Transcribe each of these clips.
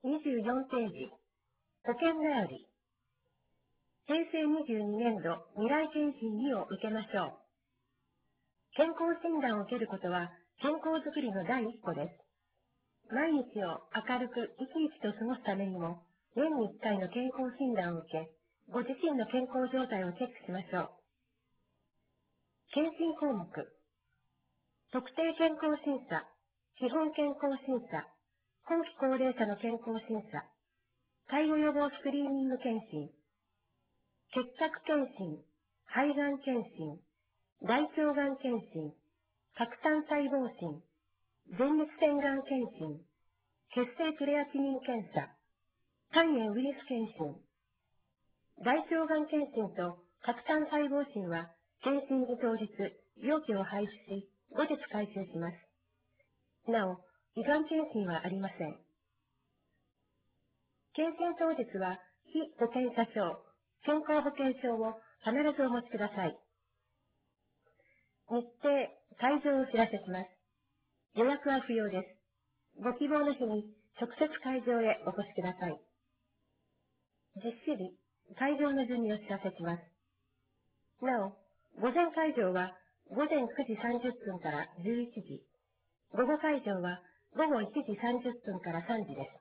24ページ、保険便り。平成22年度未来検診2を受けましょう。健康診断を受けることは健康づくりの第一歩です。毎日を明るく生き生きと過ごすためにも、年に1回の健康診断を受け、ご自身の健康状態をチェックしましょう。検診項目。特定健康審査、基本健康審査、後期高齢者の健康審査、介護予防スクリーニング検診、結核検診、肺がん検診、大腸がん検診、核炭細胞診、前立腺がん検診、血清クレアチニン検査、肝炎ウイルス検診。大腸がん検診と核炭細胞診は、検診日当日、容器を廃止し、後日回収します。なお、胃がん検診はありません。検診当日は、被保険者証、健康保険証を必ずお持ちください。日程、会場をお知らせします。予約は不要です。ご希望の日に直接会場へお越しください。実施日、会場の順にお知らせします。なお、午前会場は午前9時30分から11時、午後会場は午後1時30分から3時です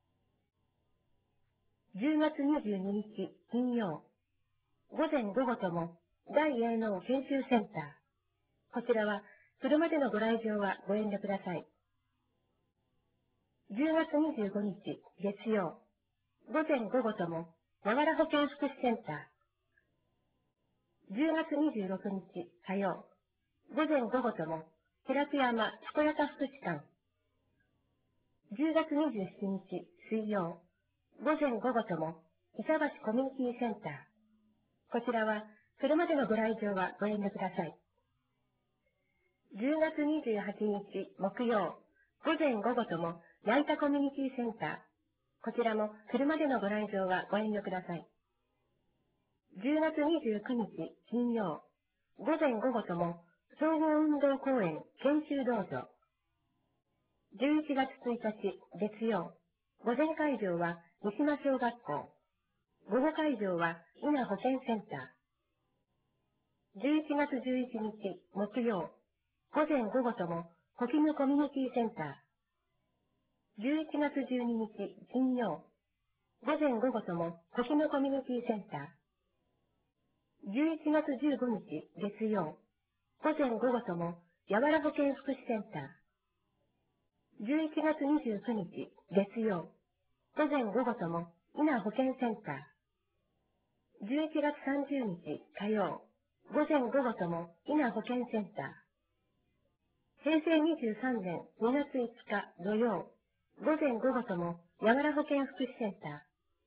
。10月22日金曜、午前午後とも大営農研修センター。こちらは車でのご来場はご遠慮ください。10月25日月曜、午前午後ともながら保健福祉センター。10月26日火曜、午前午後とも平津山健やか福祉館。10月27日水曜、午前午後とも板橋コミュニティセンター。こちらは車でのご来場はご遠慮ください。10月28日木曜、午前午後とも矢板コミュニティセンター。こちらも車でのご来場はご遠慮ください。10月29日金曜、午前午後とも総合運動公園研修道場。11月1日月曜、午前会場は三島小学校。午後会場は稲保健センター。11月11日木曜、午前午後とも小絹コミュニティセンター。11月12日金曜、午前午後とも小絹コミュニティセンター。11月15日月曜、午前午後ともやわら保健福祉センター。11月29日月曜、午前午後とも稲保健センター。11月30日火曜、午前午後とも稲保健センター。平成23年2月5日土曜、午前午後ともやわら保健福祉センター。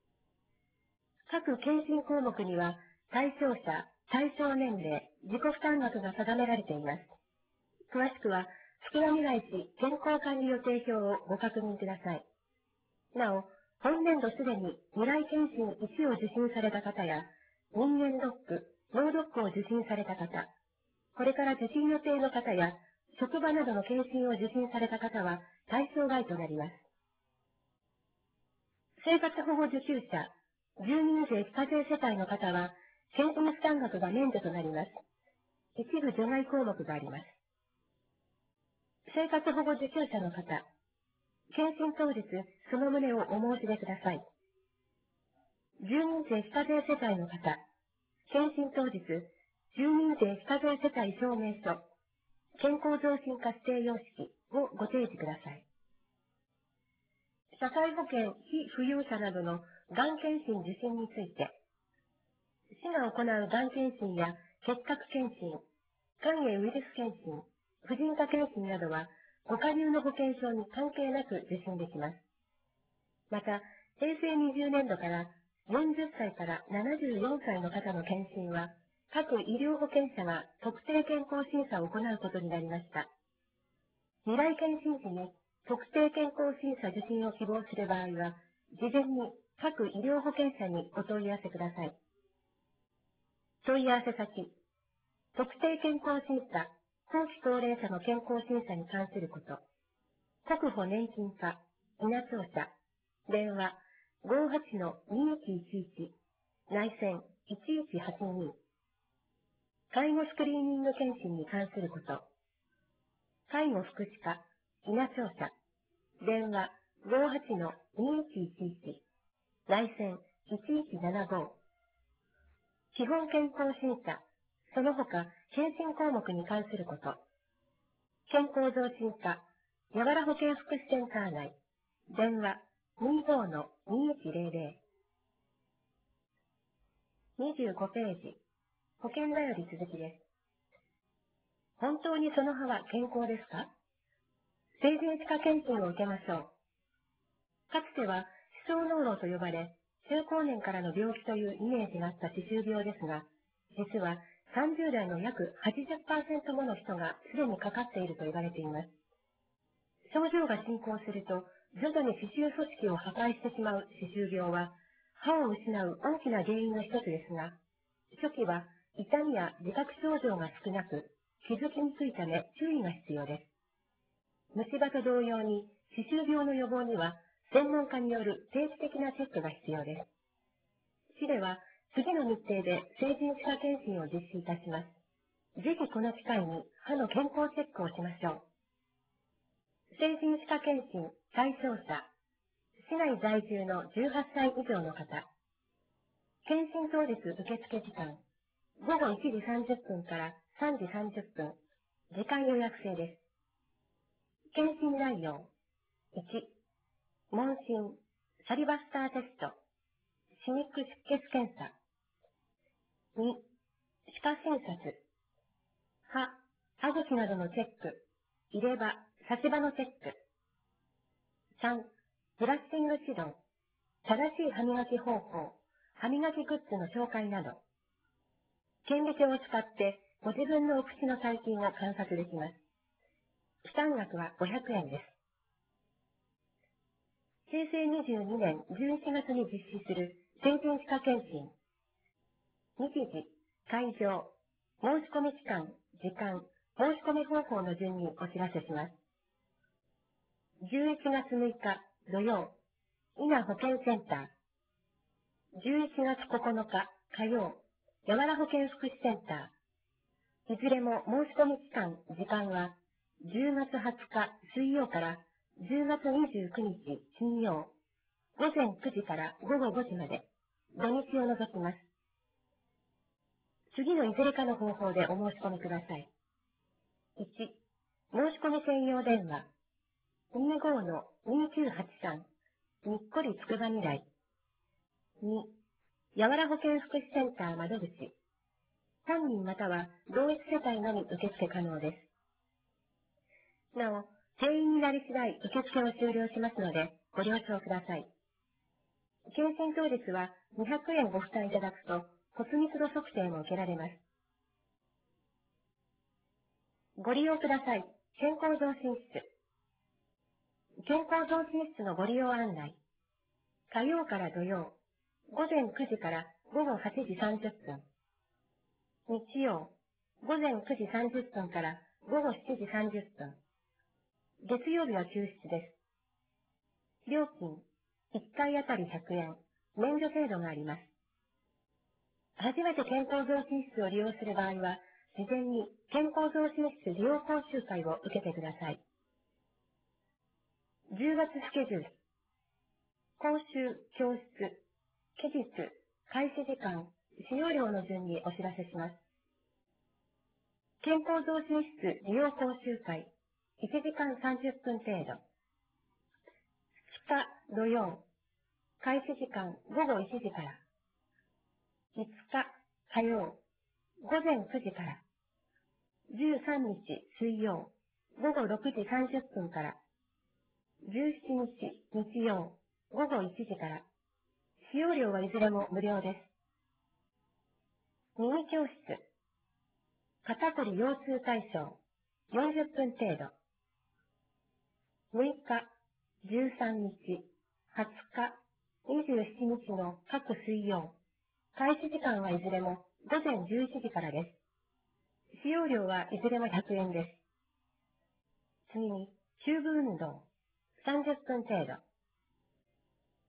各検診項目には対象者、対象年齢、自己負担額が定められています。詳しくは、月並来市健康管理予定表をご確認ください。なお、本年度すでに未来検診1を受診された方や、人間ドック、脳ドックを受診された方、これから受診予定の方や、職場などの検診を受診された方は対象外となります。生活保護受給者、住民税非課税世帯の方は、検診負担額が免除となります。一部除外項目があります。生活保護受給者の方、検診当日、その旨をお申し出ください。住民税非課税世帯の方、検診当日、住民税非課税世帯証明書、健康増進化指定様式をご提示ください。社会保険非扶養者などのがん検診受診について、市が行うがん検診や結核検診、肝炎ウイルス検診、婦人科検診などは、ご加入の保険証に関係なく受診できます。また、平成20年度から40歳から74歳の方の検診は、各医療保険者が特定健康審査を行うことになりました。未来検診時に特定健康審査受診を希望する場合は、事前に各医療保険者にお問い合わせください。問い合わせ先、特定健康審査、後期高齢者の健康審査に関すること、国保年金課、稲庁舎、 電話58-2111、内線1182。介護スクリーニング検診に関すること。介護福祉課、稲庁舎。電話58-2111、内線1175。基本健康審査、その他、検診項目に関すること。健康増進課、やわら保健福祉センター内。電話25-2100。25ページ。保険だより続きです。本当にその歯は健康ですか？成人歯科検診を受けましょう。かつては、歯槽膿漏と呼ばれ、中高年からの病気というイメージがあった歯周病ですが、実は30代の約 80% もの人がすでにかかっていると言われています。症状が進行すると、徐々に歯周組織を破壊してしまう歯周病は、歯を失う大きな原因の一つですが、初期は痛みや自覚症状が少なく、気づきにくいため注意が必要です。虫歯と同様に、歯周病の予防には、専門家による定期的なチェックが必要です。市では、次の日程で成人歯科検診を実施いたします。ぜひこの機会に歯の健康チェックをしましょう。成人歯科検診対象者、市内在住の18歳以上の方。検診当日受付時間、午後1時30分から3時30分、時間予約制です。検診内容、1、問診、サリバスターテスト、歯肉出血検査。2、歯科診察、歯茎などのチェック、入れ歯、差し歯のチェック。3、ブラッシング指導、正しい歯磨き方法、歯磨きグッズの紹介など。顕微鏡を使ってご自分のお口の細菌が観察できます。負担額は500円です。平成22年11月に実施する成人歯科検診。日時、会場、申し込み期間、時間、申し込み方法の順にお知らせします。11月6日土曜、伊那保健センター。11月9日火曜、やわら保健福祉センター。いずれも申し込み期間、時間は10月20日水曜から10月29日金曜、午前9時から午後5時まで、土日を除きます。次のいずれかの方法でお申し込みください。1、申し込み専用電話、25-2983、にっこりつくば未来。2、やわら保健福祉センター窓口。3人または同一世帯のみ受付可能です。なお、定員になり次第受付を終了しますので、ご了承ください。検診当日は200円ご負担いただくと骨密度測定も受けられます。ご利用ください。健康増進室。健康増進室のご利用案内。火曜から土曜、午前9時から午後8時30分。日曜、午前9時30分から午後7時30分。月曜日は休日です。料金、1回あたり100円、免除制度があります。初めて健康増進室を利用する場合は、事前に健康増進室利用講習会を受けてください。10月スケジュール。講習、教室、期日、開始時間、使用料の順にお知らせします。健康増進室利用講習会、1時間30分程度。2日土曜、開始時間午後1時から。5日火曜、午前9時から。13日水曜、午後6時30分から。17日日曜、午後1時から。使用料はいずれも無料です。ミニ教室。肩こり腰痛体操、40分程度。6日、13日、20日、27日の各水曜。開始時間はいずれも午前11時からです。使用料はいずれも100円です。次に、チューブ運動、30分程度。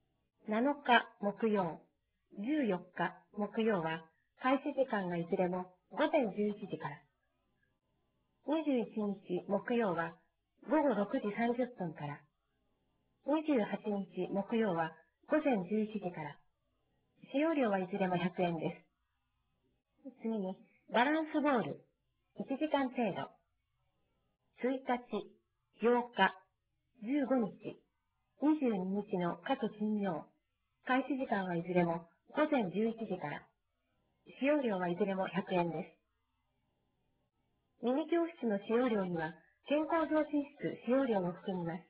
7日木曜、14日木曜は、開始時間がいずれも午前11時から。21日木曜は、午後6時30分から。28日木曜は、午前11時から。使用料はいずれも100円です。次に、バランスボール、1時間程度。1日、8日、15日、22日の各金曜。開始時間はいずれも午前11時から。使用料はいずれも100円です。ミニ教室の使用料には、健康増進室使用料を含みます。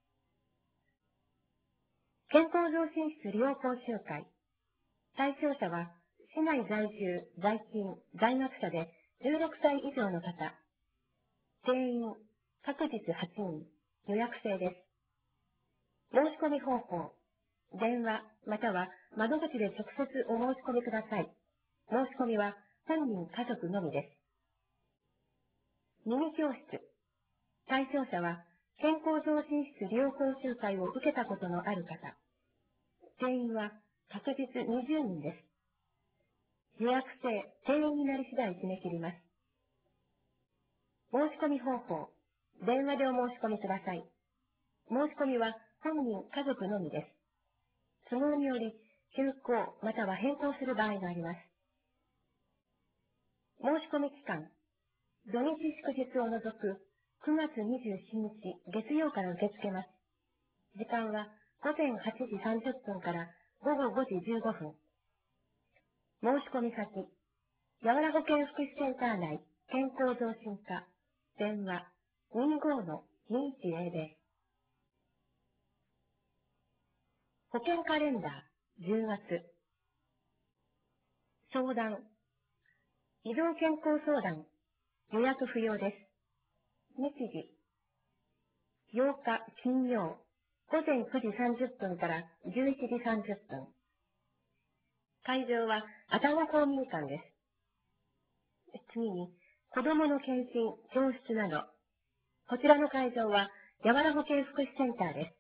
健康増進室利用講習会。対象者は、市内在住、在勤、在学者で16歳以上の方。定員、各日8人、予約制です。申し込み方法。電話、または窓口で直接お申し込みください。申し込みは本人家族のみです。ミニ教室。対象者は、健康増進室利用講習会を受けたことのある方。定員は確実20人です。予約制、定員になり次第締め切ります。申し込み方法。電話でお申し込みください。申し込みは本人家族のみです。都合により、休校または変更する場合があります。申し込み期間。土日祝日を除く9月27日月曜から受け付けます。時間は午前8時30分から午後5時15分。申し込み先。やわら保健福祉センター内健康増進課。電話 25-2100。保険カレンダー10月。相談。移動健康相談。予約不要です。日時。8日金曜。午前9時30分から11時30分。会場は愛宕公民館です。次に、子どもの検診、教室など。こちらの会場は、やわら保健福祉センターです。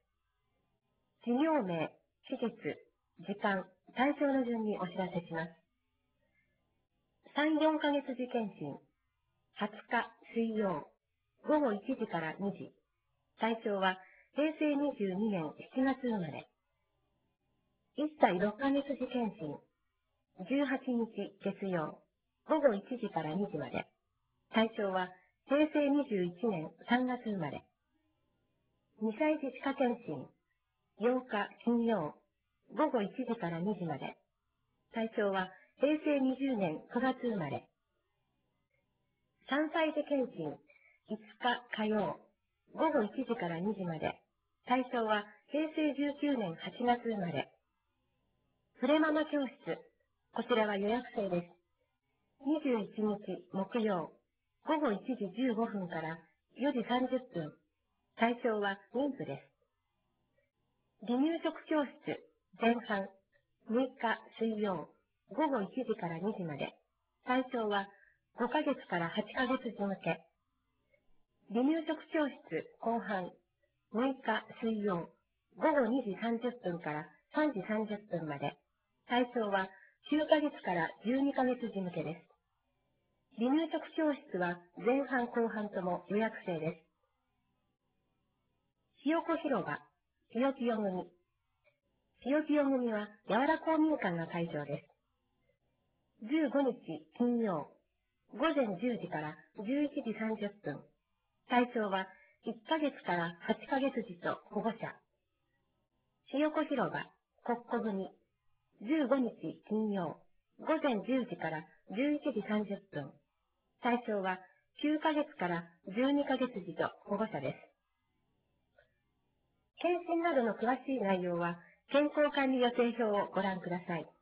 事業名、期日、時間、対象の順にお知らせします。3、4ヶ月時検診。20日水曜。午後1時から2時。対象は、平成22年7月生まれ。1歳6ヶ月時検診。18日月曜。午後1時から2時まで。対象は、平成21年3月生まれ。2歳児歯科検診。8日金曜。午後1時から2時まで。対象は、平成20年9月生まれ。3歳児検診。5日火曜。午後1時から2時まで。対象は、平成19年8月生まれ。フレママ教室。こちらは予約制です。21日木曜。午後1時15分から4時30分。対象は妊婦です。離乳食教室前半6日水曜午後1時から2時まで。対象は5ヶ月から8ヶ月児向け。離乳食教室後半6日水曜午後2時30分から3時30分まで。対象は9ヶ月から12ヶ月児向けです。離乳食教室は前半後半とも予約制です。ひよこ広場、ひよきよ組。ひよきよ組は、やわら公民館が会場です。15日金曜、午前10時から11時30分。対象は、1ヶ月から8ヶ月児と保護者。ひよこ広場、国庫組。15日金曜、午前10時から11時30分。対象は9ヶ月から12ヶ月児と保護者です。検診などの詳しい内容は、健康管理予定表をご覧ください。